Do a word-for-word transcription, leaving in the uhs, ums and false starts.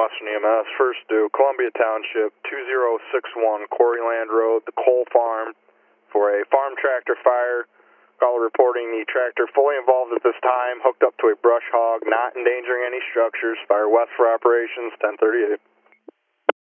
Western E M S. First due, Columbia Township, two zero six one Quarryland Road, the Cole Farm, for a farm tractor fire. Caller reporting the tractor fully involved at this time, hooked up to a brush hog, not endangering any structures. Fire west for operations, ten thirty-eight.